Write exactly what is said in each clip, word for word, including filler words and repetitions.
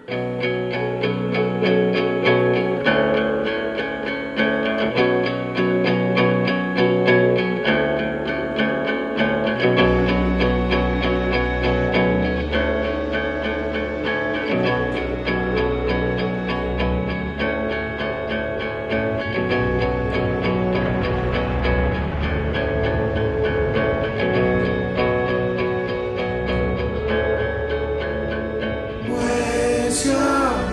Where's your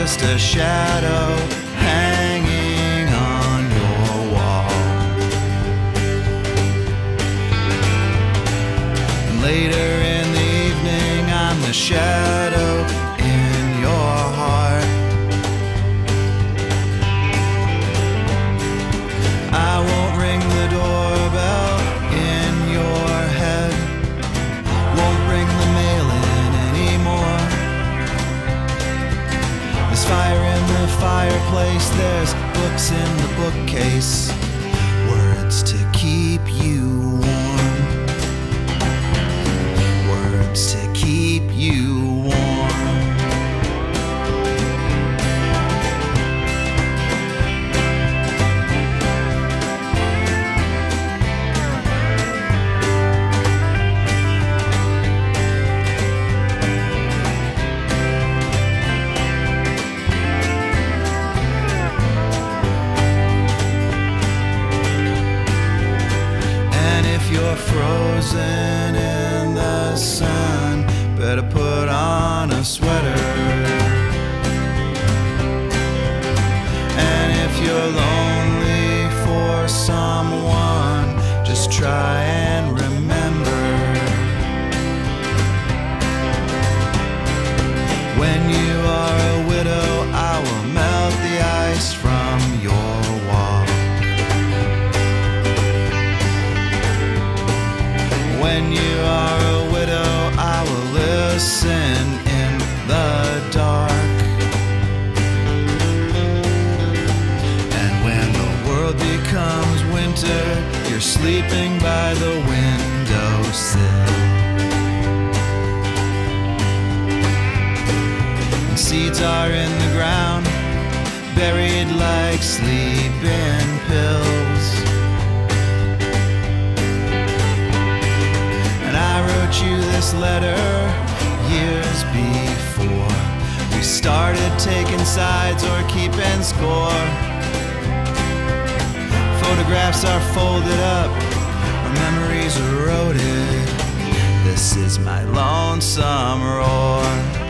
just a shadow hanging on your wall. And later in the evening, I'm the shadow in your heart. I won't ring the doorbell in your head, won't bring the mail in anymore. There's fire in the fireplace, there's books in the bookcase, words to keep you warm, words to keep you warm. You're frozen in the sun, better put on a sweater. And if you're lonely for someone, just try and remember, when you are a widow, I will melt the ice from your wall. When you are a widow, I will listen in the dark. And when the world becomes winter, you're sleeping by the windowsill. And seeds are in the ground, buried like sleeping pills. I wrote you this letter years before we started taking sides or keeping score. Photographs are folded up, our memories eroded. This is my lonesome roar.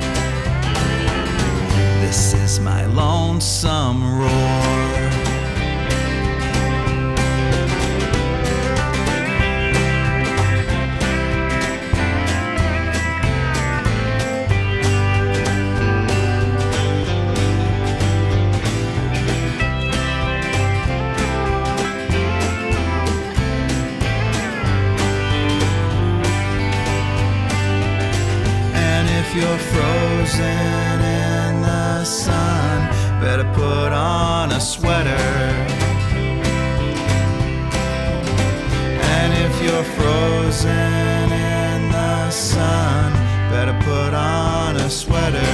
This is my lonesome roar. You're frozen in the sun, better put on a sweater. And if you're frozen in the sun, better put on a sweater.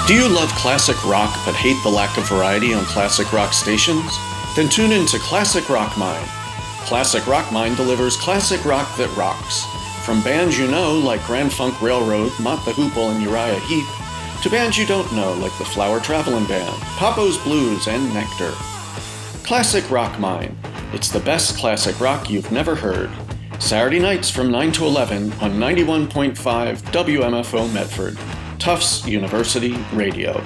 Do you love classic rock but hate the lack of variety on classic rock stations? Then tune in to Classic Rock Mine. Classic Rock Mine delivers classic rock that rocks. From bands you know like Grand Funk Railroad, Mott the Hoople, and Uriah Heep, to bands you don't know like the Flower Travelin' Band, Papo's Blues, and Nectar. Classic Rock Mine. It's the best classic rock you've never heard. Saturday nights from nine to eleven on ninety-one point five W M F O Medford. Tufts University Radio.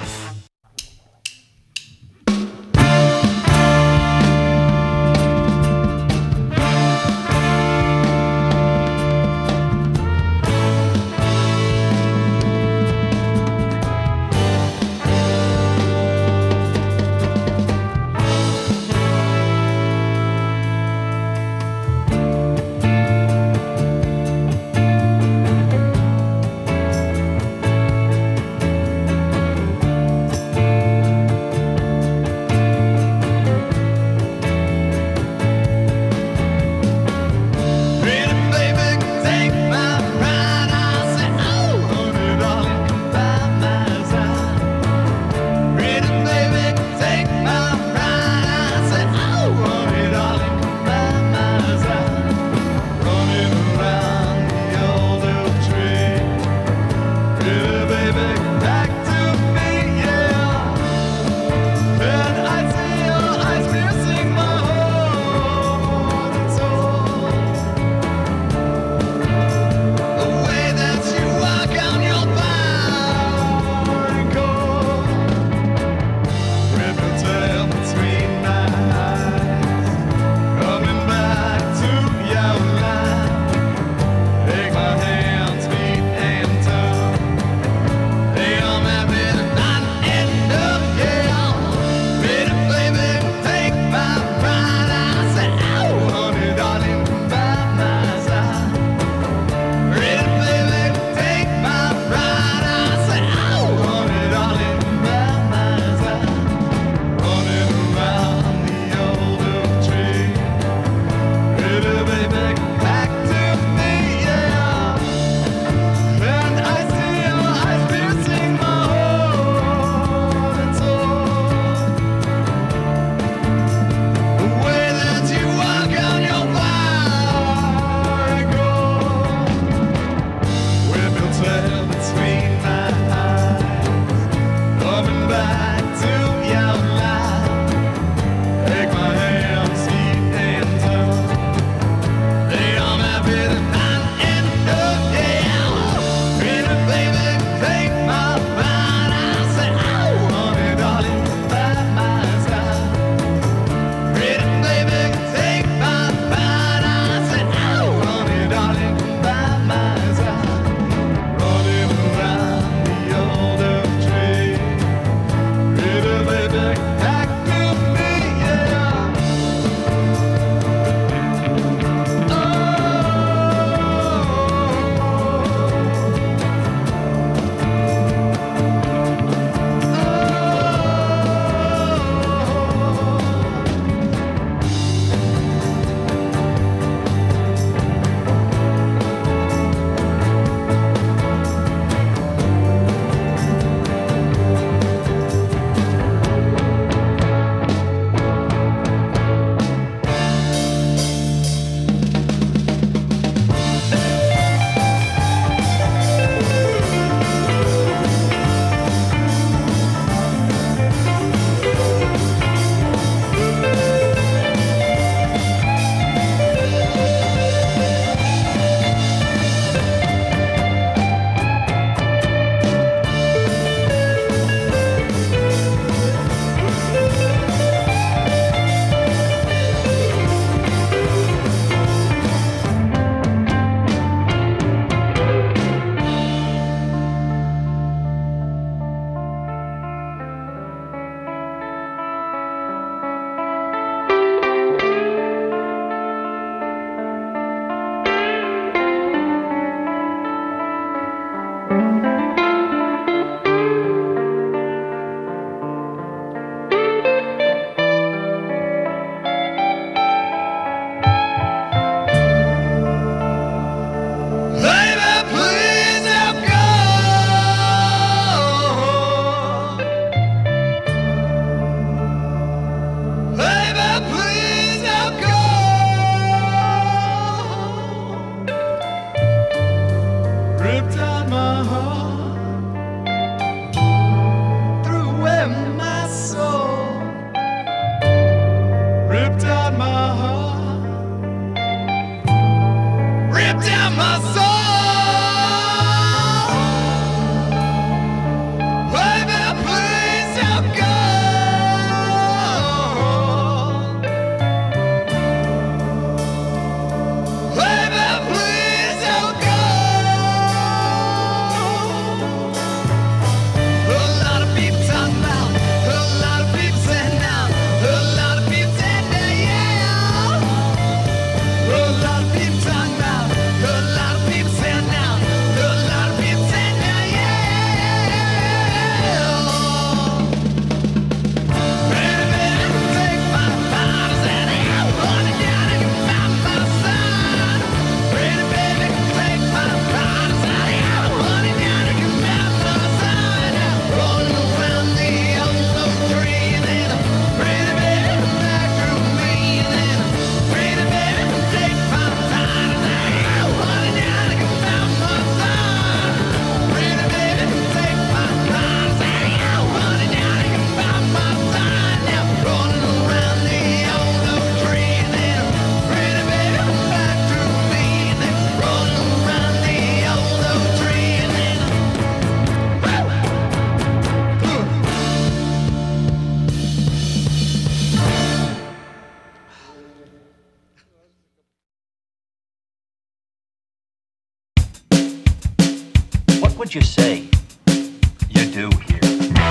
What would you say you do here?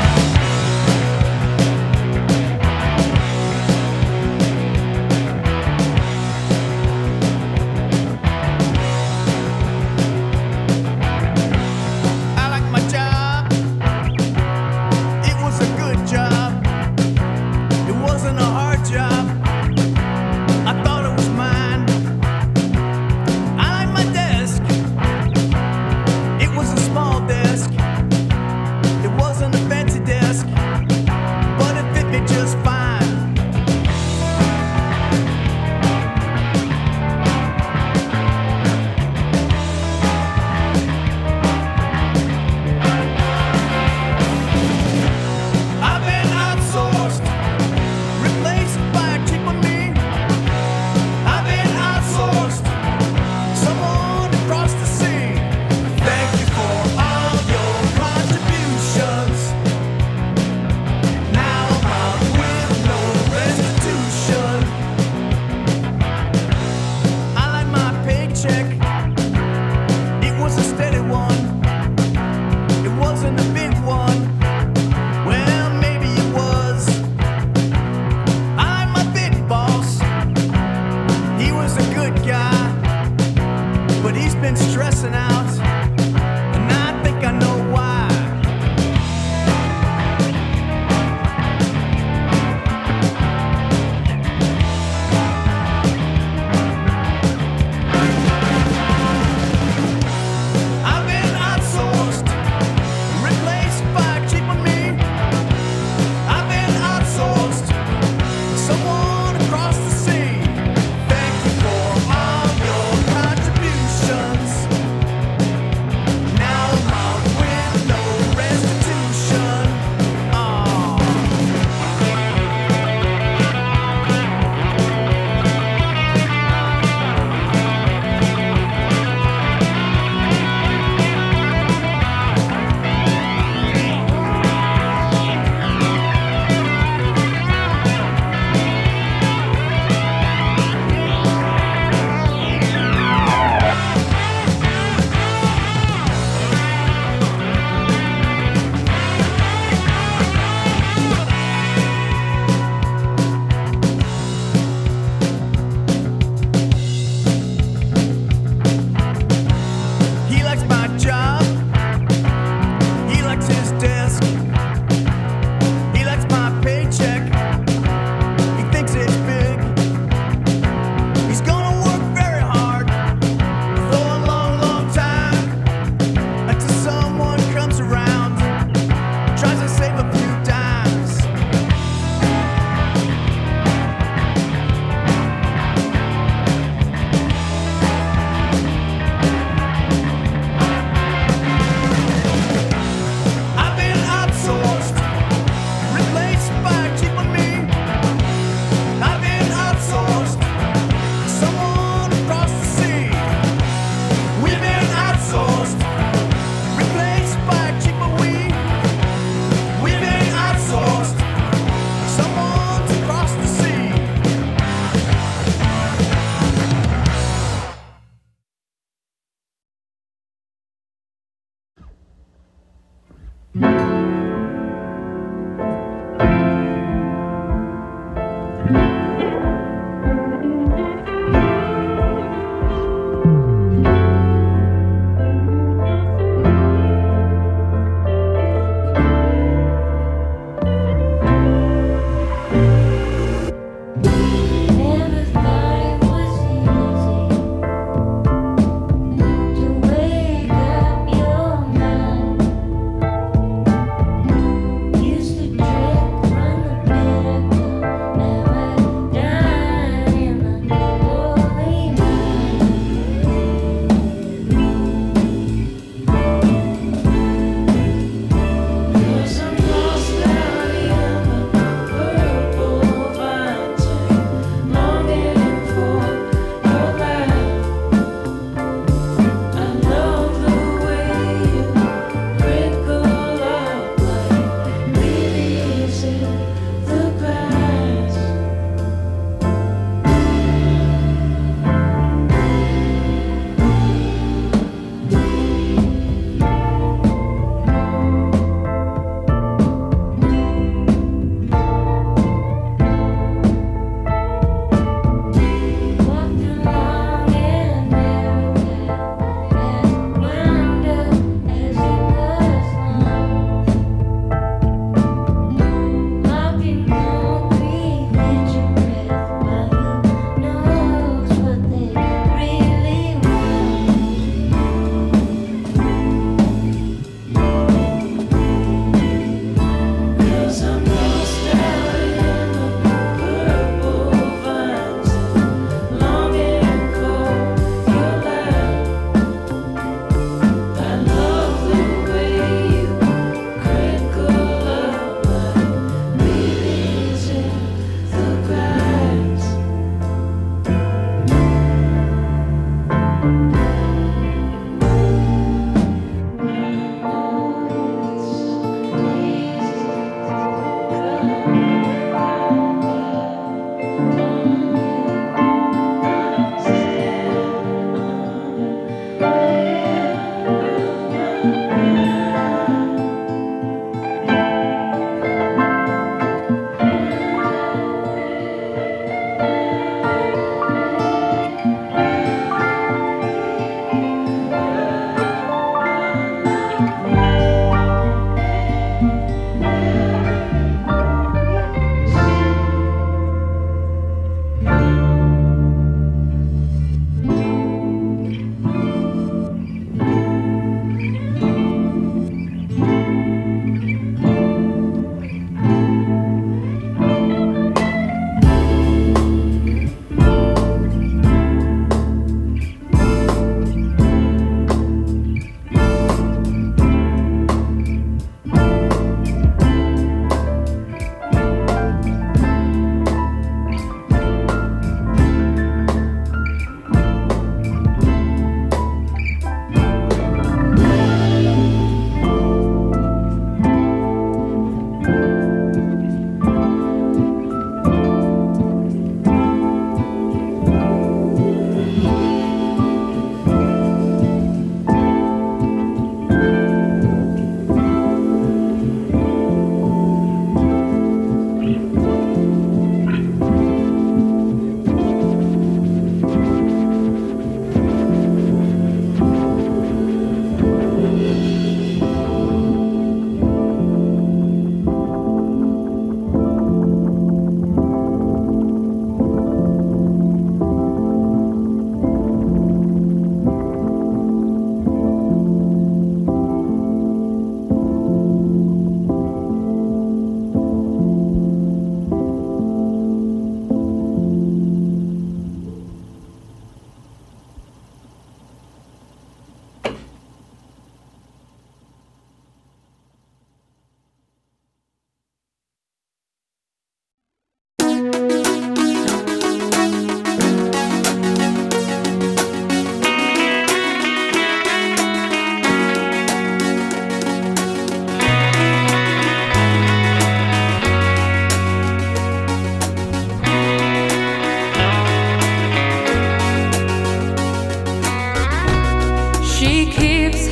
I like my job. It was a good job. It wasn't a hard job. I thought it was mine. I like my desk. It was a small desk. It was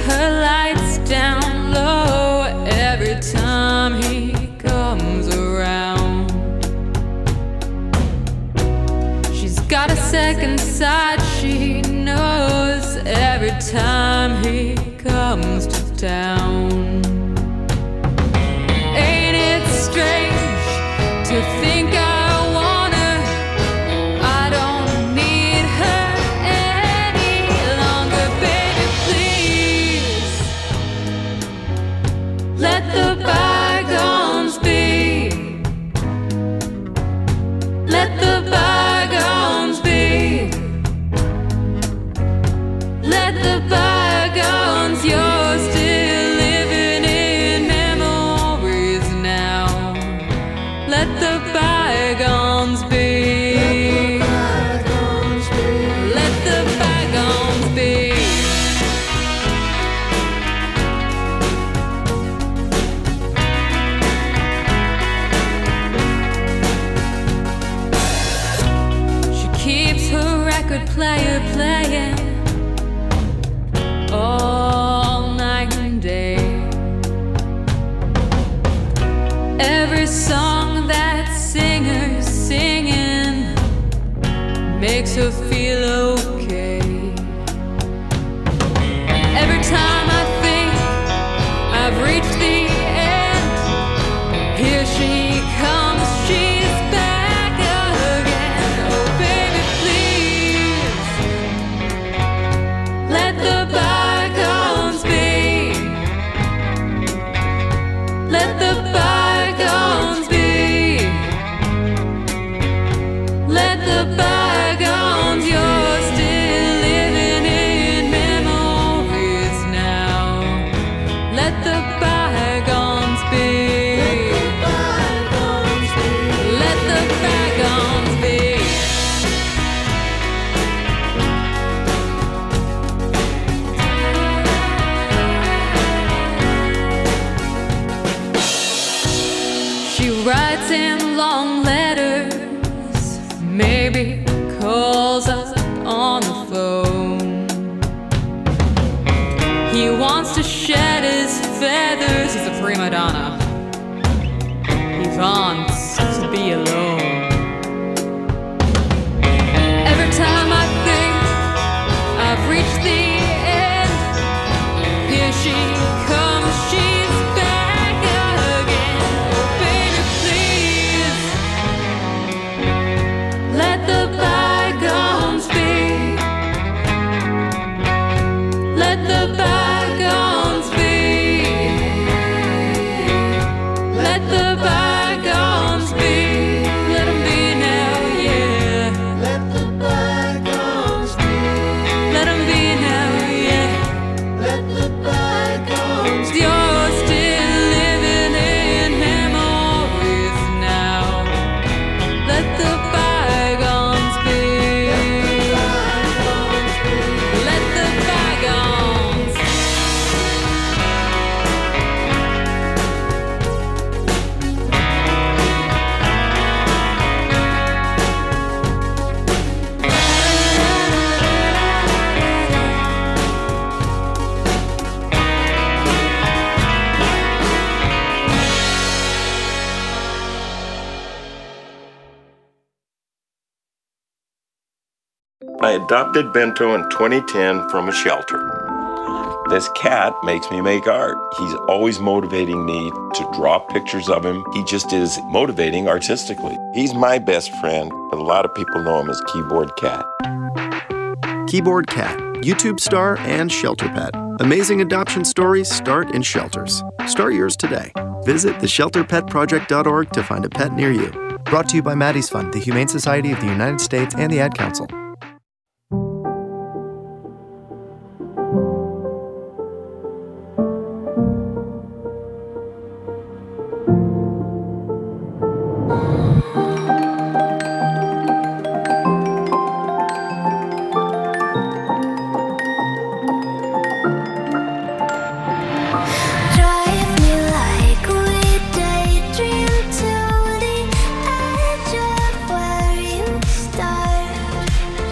her lights down low every time he comes around. She's got a second side, she knows every time he comes to town. Ain't it strange to think I want her? I don't need her any longer, baby, please. Let the bygones be. Let the bygones be. Let the bygones, you're still living in memories now. Let the bygones be. Let the bygones be. She keeps her record player playing all night and day. Every song that singer's singing makes her feel okay. Every time I think I've reached the end, here she comes, she's back again. Oh baby, please, let the bygones be. Let the bygones be. Let the bygones, you're still living in memories now. Let the bygones be. Let the bygones be. She writes in long letters, maybe calls up on the phone. He wants to shed his feathers, he's a prima donna. He wants to be alone. Every time I think I've reached the end, here she comes, she's back again. Oh baby, please, let the bygones be. Let the bygones be. Let the bygones be. Let 'em be now, yeah. Let the bygones be. Let 'em be now, yeah. Let the bygones be. You're still living in memories now. Let the bygones be. Let the bygones. I adopted Bento in twenty ten from a shelter. This cat makes me make art. He's always motivating me to draw pictures of him. He just is motivating artistically. He's my best friend, but a lot of people know him as Keyboard Cat. Keyboard Cat, YouTube star and shelter pet. Amazing adoption stories start in shelters. Start yours today. Visit the shelter pet project dot org to find a pet near you. Brought to you by Maddie's Fund, the Humane Society of the United States, and the Ad Council. Drive me like we daydream to the edge of where you start.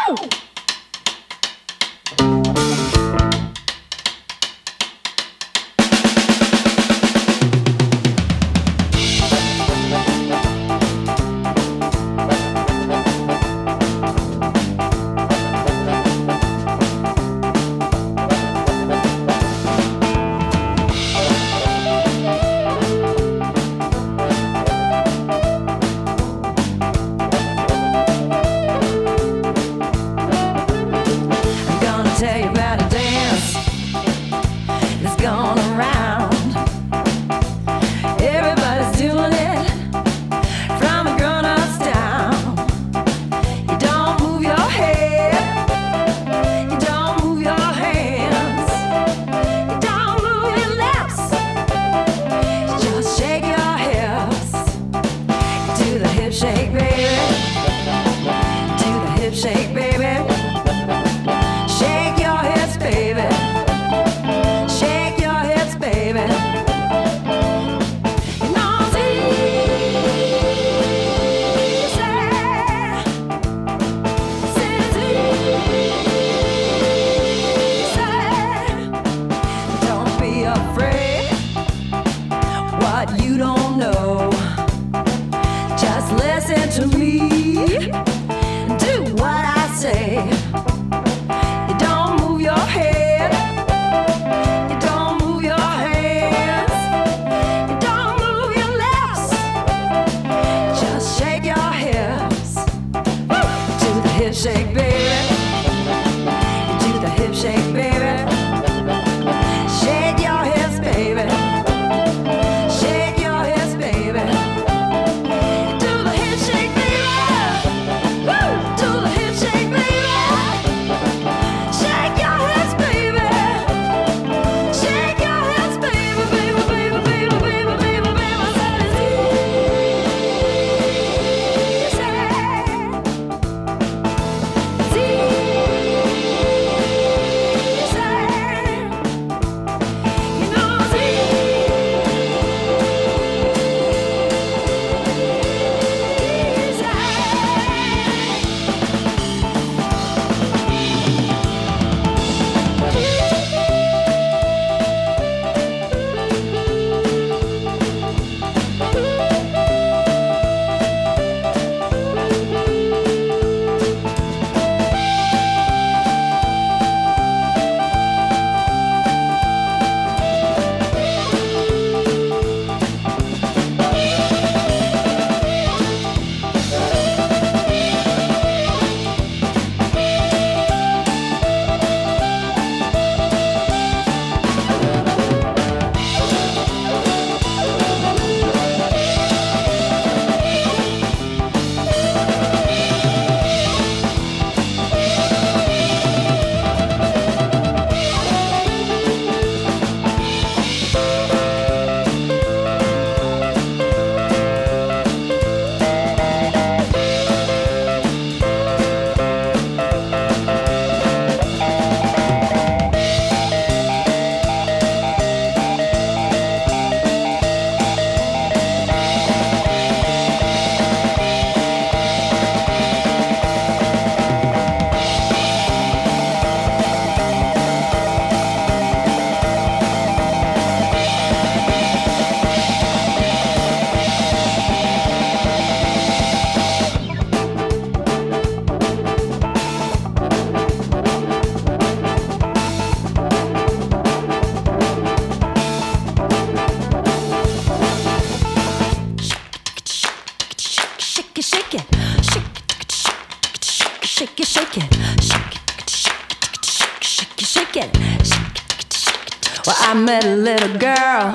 Well, I met a little girl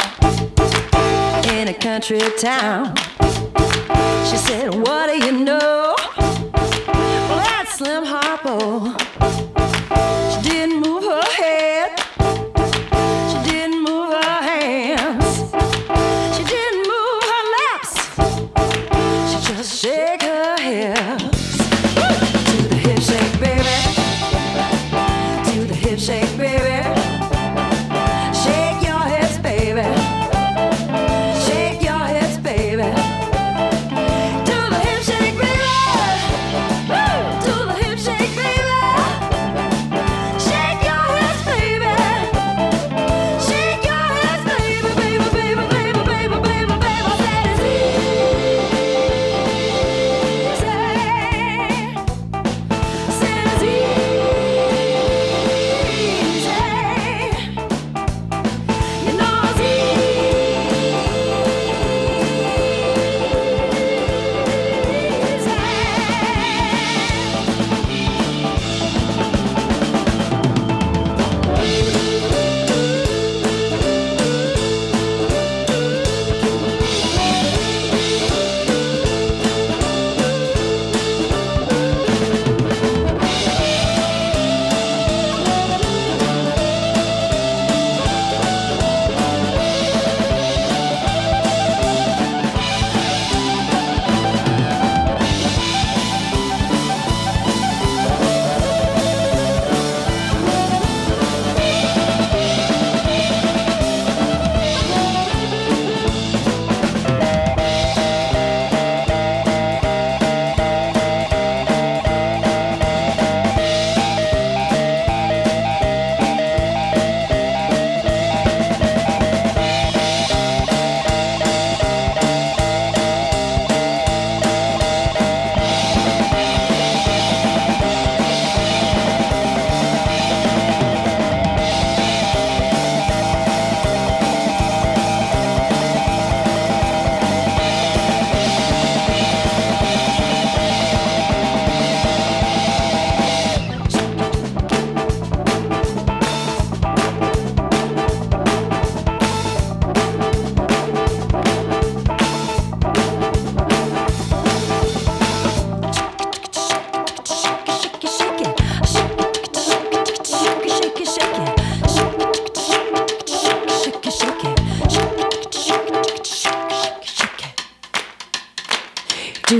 in a country town. She said, what do you know? Well, that's Slim Harpo. She didn't move her head. She didn't move her hands. She didn't move her lips. She just shake her hips. To the hip shake, baby. To the hip shake, baby. Shake your hips, baby. Shake your hips, baby. To the hip shake, baby. Woo! To the hip shake, baby.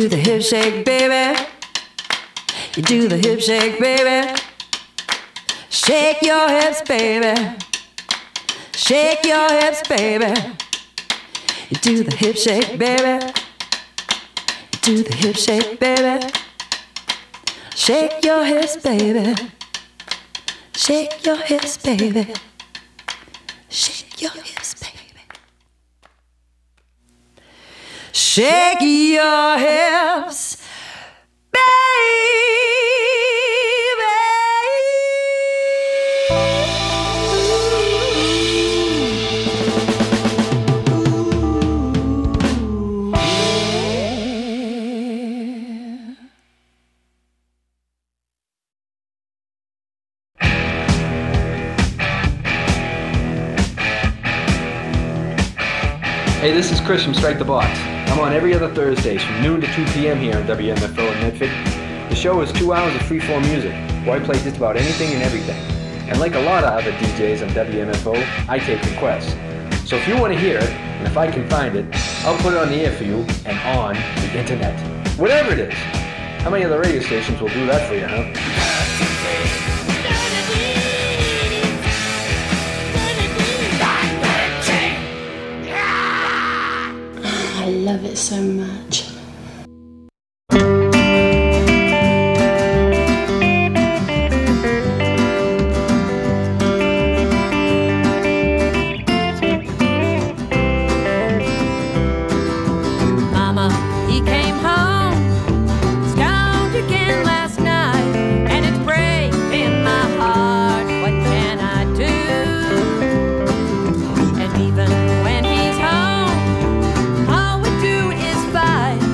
do the hip shake, baby. You do the hip shake, baby. Shake your hips, baby. Shake your hips, baby. You do the hip shake, baby. You do the hip shake, baby. Shake your hips, baby. Shake your hips, baby. Shake your hips, baby. Shake your hips, Hey, this is Chris from Strike the Box. I'm on every other Thursdays from noon to two p.m. here on W M F O in Medford. The show is two hours of freeform music, where I play just about anything and everything. And like a lot of other D Js on W M F O, I take requests. So if you want to hear it, and if I can find it, I'll put it on the air for you and on the internet. Whatever it is. How many other radio stations will do that for you, huh? I love it so much. Mama, he came home, stoned again last night, and it's breaking my heart. What can I do? And even when he's home, all we do is fight.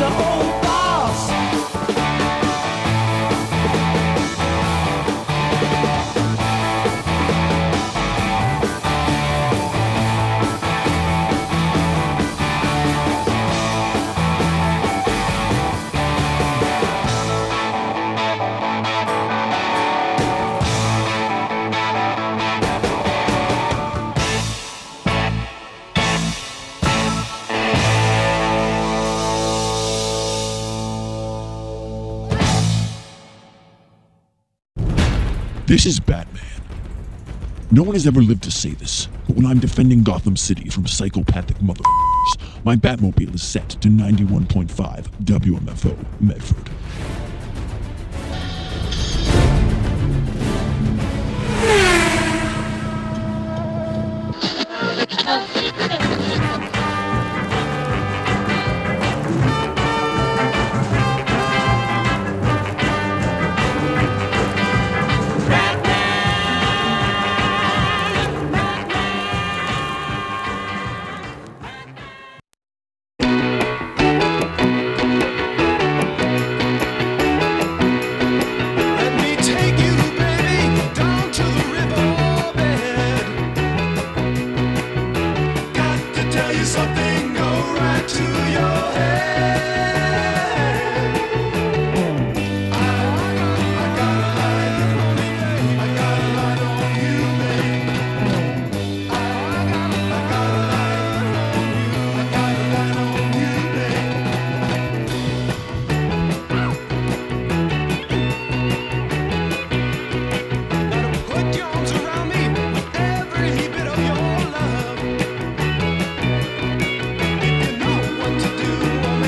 whole boss. This is Batman. No one has ever lived to say this, but when I'm defending Gotham City from psychopathic motherfuckers, my Batmobile is set to ninety-one point five W M F O Medford.